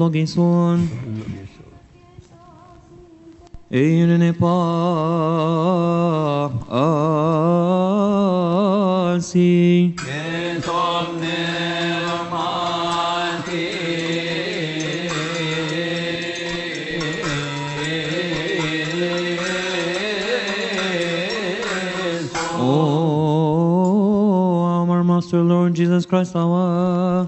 ευλογήσουν. Είναι πάση. Και το πνεύματι. Our Master Lord Jesus Christ, our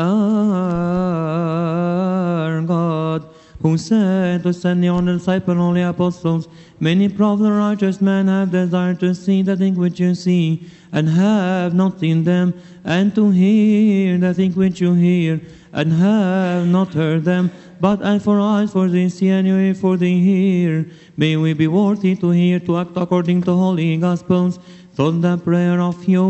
God, who said to send the only disciple and only apostles, many prophets and righteous men have desired to see the thing which you see, and have not seen them, and to hear the thing which you hear, and have not heard them. But as for us, for they see and you hear, for they hear, may we be worthy to hear, to act according to holy gospels. So the prayer of your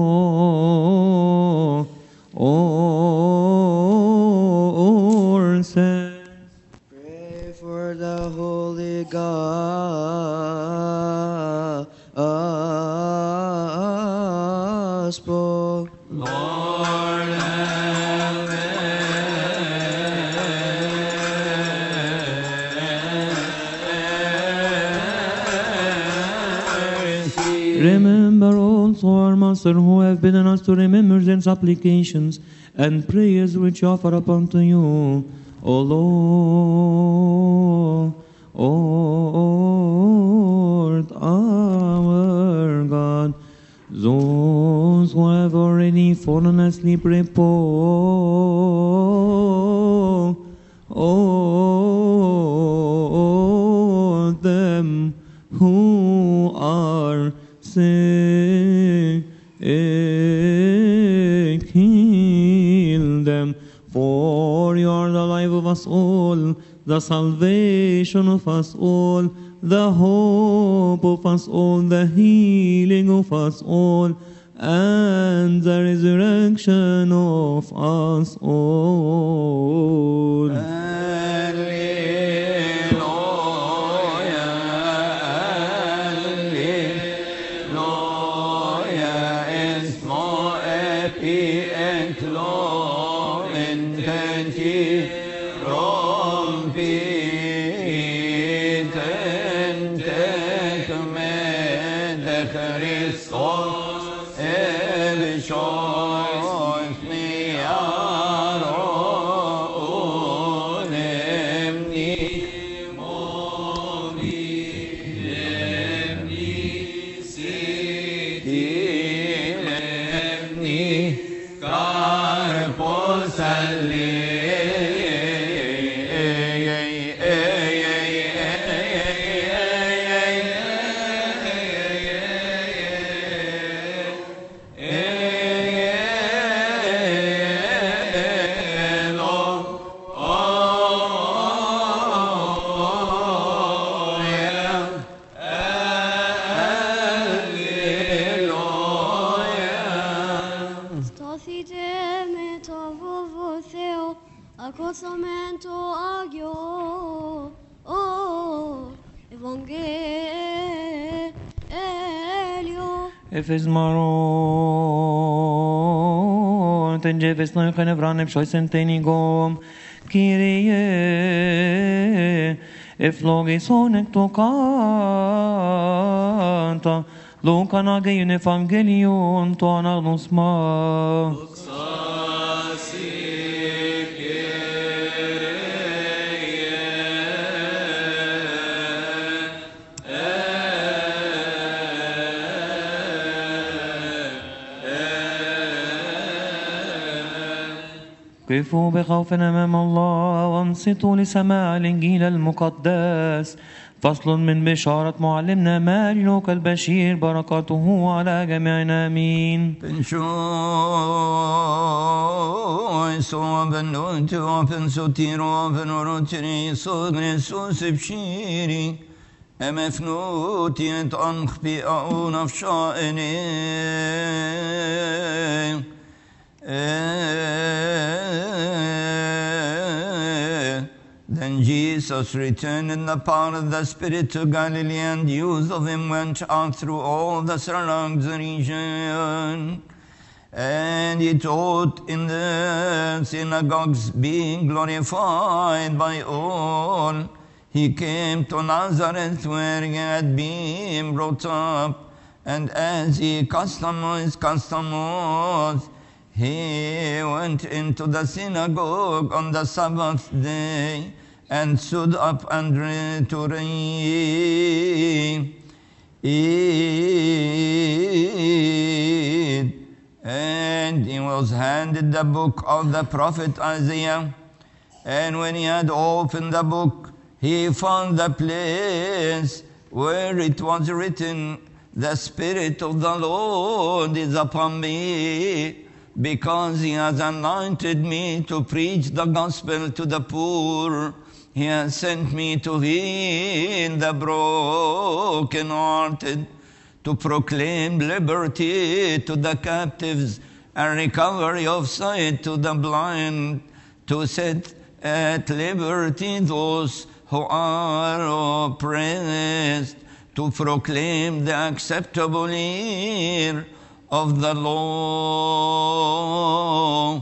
says. Pray for the Holy Gospel. Lord, have mercy. Remember also our Master, who have bidden us to remember their supplications and prayers which offer up unto you, O Lord our God. Those who have already fallen asleep, repose them who are sick, heal them, for you are the life of us all, the salvation of us all, the hope of us all, the healing of us all, and the resurrection of us all. Εφεσμαρών, τεν τζέφες νόη χανευράν εψόησεν τένιγομ, Κύριε, ευλόγησον εκ το κάντα, Λούκαν Αγίον Ευαγγέλιον το ανάγνωσμα. قفوا بخوف أمام الله وانصتوا لسماع الإنجيل المقدس. فصل من بشارة معلمنا ماري لوقا البشير، بركاته على جميعنا آمين. Then Jesus returned in the power of the Spirit to Galilee, and news of him went out through all the surrounding region. And he taught in the synagogues, being glorified by all. He came to Nazareth, where he had been brought up, and as his custom was, he went into the synagogue on the Sabbath day, and stood up and read to read. And he was handed the book of the prophet Isaiah. And when he had opened the book, he found the place where it was written, "The Spirit of the Lord is upon me, because he has anointed me to preach the gospel to the poor. He has sent me to heal the brokenhearted, to proclaim liberty to the captives and recovery of sight to the blind, to set at liberty those who are oppressed, to proclaim the acceptable year of the Lord."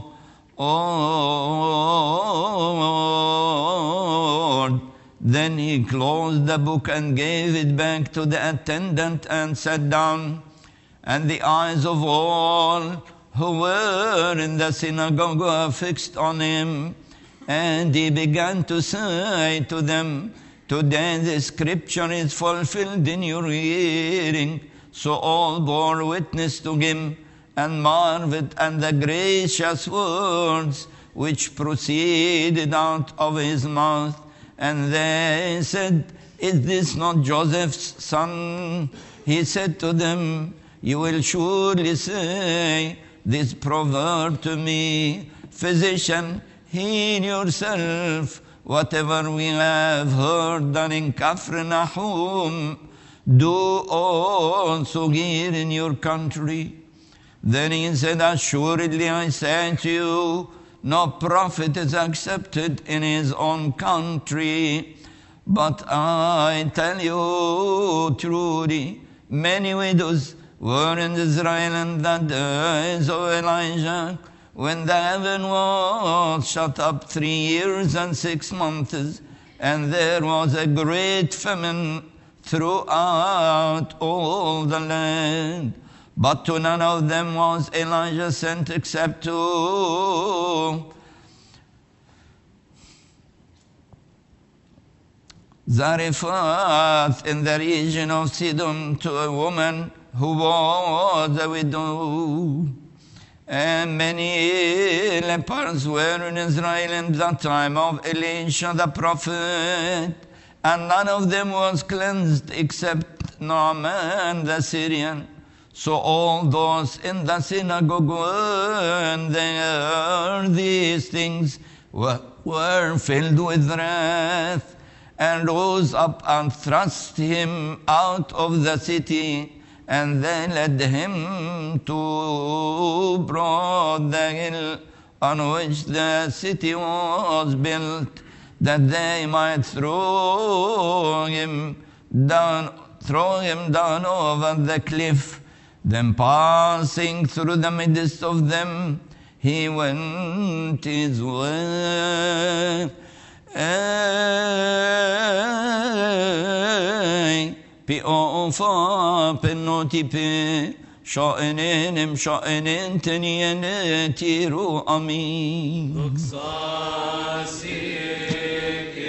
Then he closed the book and gave it back to the attendant and sat down. And the eyes of all who were in the synagogue were fixed on him. And he began to say to them, "Today the scripture is fulfilled in your hearing." So all bore witness to him and marveled at the gracious words which proceeded out of his mouth. And they said, "Is this not Joseph's son?" He said to them, "You will surely say this proverb to me, 'Physician, heal yourself. Whatever we have heard done in Capernaum, do also here in your country.' Then he said, 'Assuredly I say to you, no prophet is accepted in his own country. But I tell you truly, many widows were in Israel in the days of Elijah, when the heaven was shut up 3 years and 6 months, and there was a great famine throughout all the land. But to none of them was Elijah sent except to Zarephath in the region of Sidon, to a woman who was a widow. And many lepers were in Israel in the time of Elisha the prophet, and none of them was cleansed except Naaman the Syrian. So all those in the synagogue, when they heard these things, were filled with wrath, and rose up and thrust him out of the city. And they led him to Broad the hill on which the city was built, that they might throw him down over the cliff. Then passing through the midst of them, he went his way. P.O.F.A. P.N.O.T.P. شائنين مشائنين تنين تيرو أمين.